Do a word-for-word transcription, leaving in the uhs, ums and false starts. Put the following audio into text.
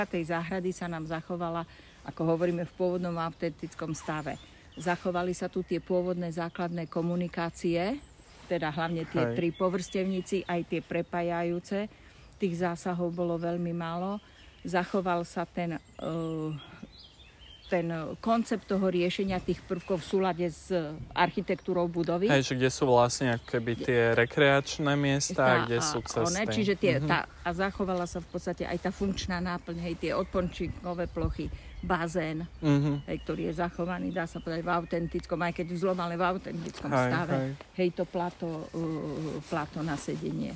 tej záhrady sa nám zachovala, ako hovoríme, v pôvodnom autentickom stave. Zachovali sa tu tie pôvodné základné komunikácie, teda hlavne tie Hej. tri povrstevníci, aj tie prepájajúce. Tých zásahov bolo veľmi málo. Zachoval sa ten, ten koncept toho riešenia tých prvkov v súlade s architektúrou budovy. Hej, že kde sú vlastne ako keby tie rekreačné miesta, tá, kde sú cesty. One, čiže tie, mm-hmm. tá, a zachovala sa v podstate aj tá funkčná náplň, hej, tie odpočínkové plochy, bazén, mm-hmm. hej, ktorý je zachovaný, dá sa povedať, v autentickom, aj keď zlom, ale v autentickom hej, stave. Hej, hej to plato, uh, plato na sedenie.